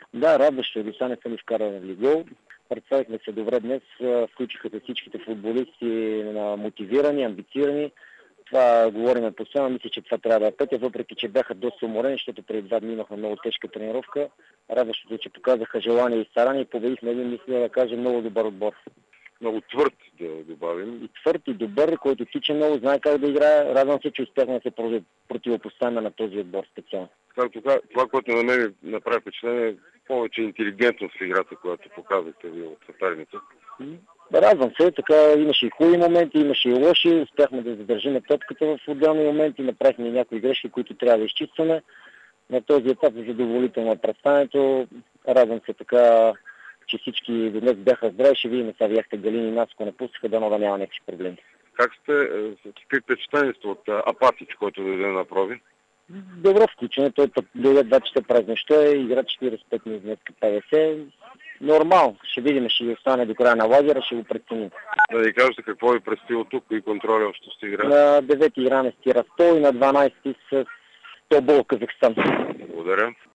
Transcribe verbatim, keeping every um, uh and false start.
Да, радващо. До сега не съм изкарали гол. Представихме се добре днес. Включиха се всичките футболисти мотивирани, амбицирани. Това говорим постоянно. Мисля, че това трябва да е пътя, въпреки че бяха доста уморени, защото преди два дни имахме много тежка тренировка. Радващото, че показаха желание и старание и победихме един, мисля да кажа, много добър отбор. Много твърд, да добавим. И твърд, и добър, който тича много, знае как да играе. Радвам се, че успяхме да се противопоставяме на този отбор специално. Както това, което на мен направи впечатление, е повече интелигентност в играта, която показахте ви от съперница. Радвам се, така имаше и хубави моменти, имаше и лоши. Успяхме да задържим топката в отделни моменти, направихме някои грешки, които трябва да изчистваме. На този етап е задоволително представянето. Радвам се така, че всички днес бяха здрави. Ще видим, сега видяхте Галини и Наско не пуснаха, дано да няма някакви проблеми. Как сте, какви впечатления сте от Апатич, който дойде на проби? Добро включване, той дойде два часа през нощта, игра четиридесет и пет минути днес петдесет. Нормално, ще видим, ще ги остане до края на лагера, ще го преценим. Да ни кажете какво ви предстои от тук и контроли още ще играе? На девети играме с Тирасол и на дванадесети с Тобол Казахстан. Благодаря.